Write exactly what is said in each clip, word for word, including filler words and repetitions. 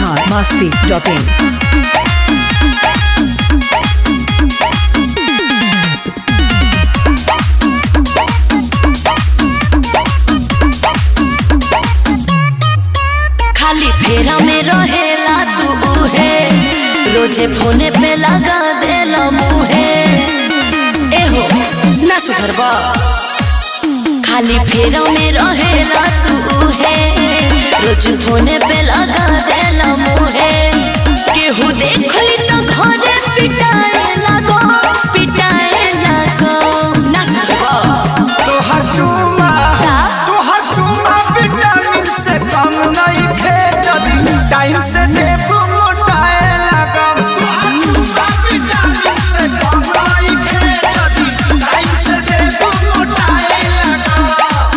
Bihar masti dot इन। खाली फेरा में रहेला तू उहे, रोजे फोने पे लगा देला मुहे। एहो ना सुधरबा, खाली फेरा में रहेला तू उहे, रोज फोने पे लगा देला मुहे। केहू देखली तो घरे पिटाए लगो, पिटाए लगो। ना सुधरबा तोहर चुमा तोहर चुमा विटामिन से कम नहीं थे, जदी टाइम से देबू मोटाए लगम। तोहर चुमा विटामिन से कम नहीं थे, जदी टाइम से देबू मोटाए लगम।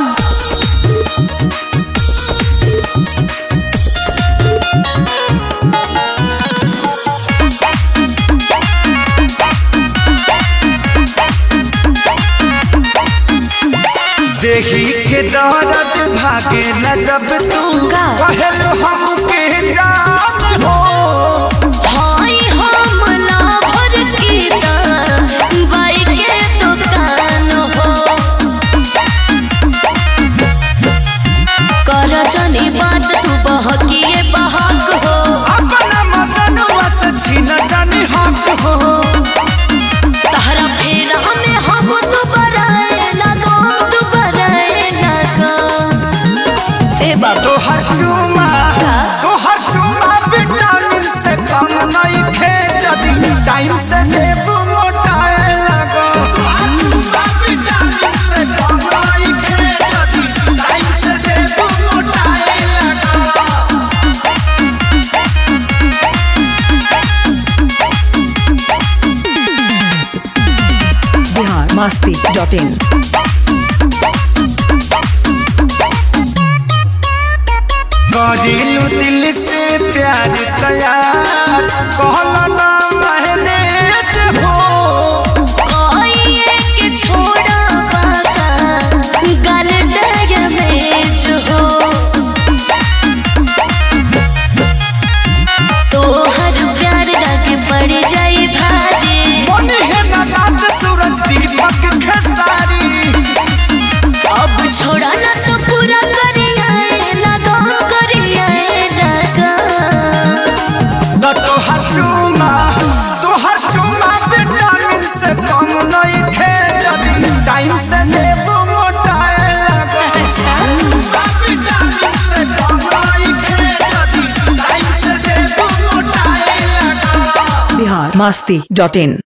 देखी के दौरत भागे न जब तू कहल हमके जान हो। हाय हमला भर की बाई के दुकान हो। कर जानी बात तू बहकिए बहक हो। अपना मजनुआ से छीन जानी हक हो। तहरा फेरा में हम तो बराए लगो, तू बराए लगो। ए बाबू तोहर चुमा तोहर चुमा विटामिन से कम नहीं खे, जदी टाइम से देबू मोटाए लगो। तोहर चुमा विटामिन से कम नहीं खे, जदी टाइम से देबू मोटाए लगो। बिहार मस्ती डॉट इन। करिलू दिल से प्यार तैयार, कहला ना मैनेज हो। कोई के छोड़ा बाका गल डैमेज हो। तोहर प्यार लगे पड़ जाई भारी। मन है ना रात सूरज दीपक खेसारी। अब छोड़ा ना तो पूरा करिए लगा, करिए लगा। न तोहर चुमा तोहर चुमा विटामिन से कम नहीं खे, जदी टाइम से देबू मोटाए लगो। अच्छा विटामिन से कम नहीं खे, जदी टाइम से देबू मोटाए लगो। बिहार मस्ती डॉट इन।